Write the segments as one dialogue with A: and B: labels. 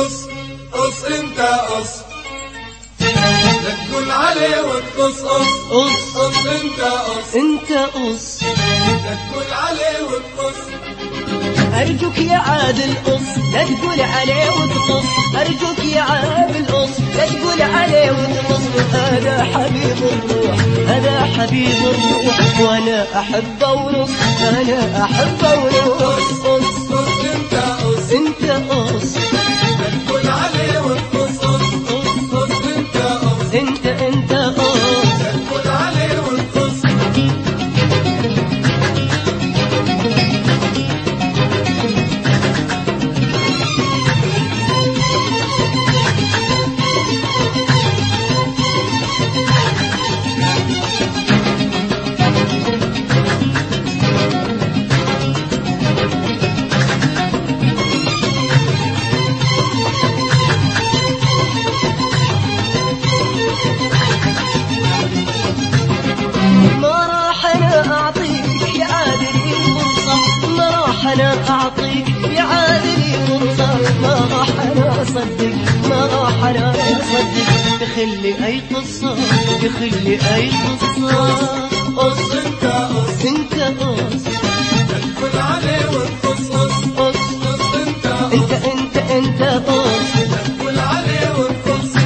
A: قص قص انت قص، لا تقول عليه وتقص قص
B: قص
A: قص انت قص،
B: انت قص،
A: لا تقول عليه وتقص.
B: أرجوك يا عادل قص، لا تقول عليه وتقص، أرجوك يا عادل قص، لا تقول عليه وتقص. هذا حبيب الروح، هذا حبيب الروح، وأنا أحبه ونص، أنا أحبه ونص. قص
A: قص انت قص،
B: انت قص،
A: لا تقول عليه وتقص قص قص انت قص،
B: انت قص.
A: لا تقول عليه وتقص.
B: أنا أعطيك يا عادلي فرصة، ما راح أنا أصدق، ما راح أنا أصدق تخلي أي قصة، تخلي أي قصة.
A: قص انت قص،
B: انت قص،
A: لا تقول عليه وتقص قص
B: قص
A: قص انت قص،
B: انت قص.
A: لا تقول عليه وتقص.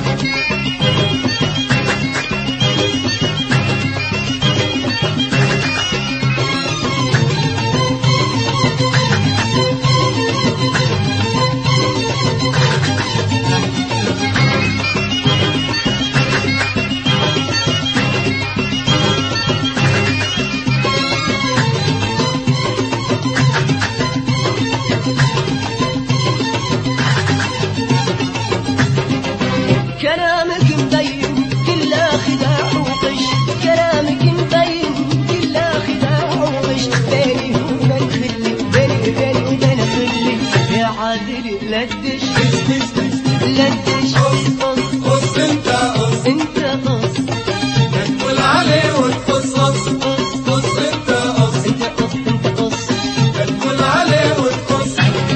B: كلامك مبين كله خداع وغش، كلامك مبين كله خداع وغش، بيني وبين خلي، بيني وبين خلي يا عادلي لا تدش، لا تدش. قص
A: قص انت قص،
B: انت قص،
A: لا تقول عليه وتقص قص قص انت قص،
B: انت قص.
A: لا تقول عليه وتقص.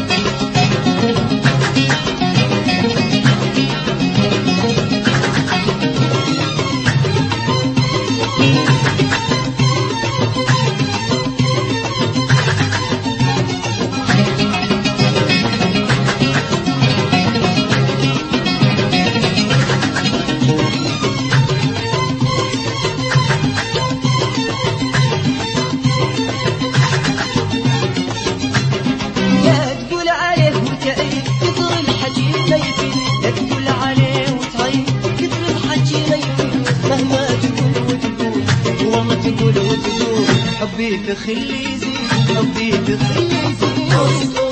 B: لا تقول عليه وتعيد كثر الحكي ما يفيد، لا تقول عليه وتعيد كثر الحكي ما يفيد، مهما تقول وتقول والله تقول وتقول حبي تخلي يزيد، حبي تخلي يزيد.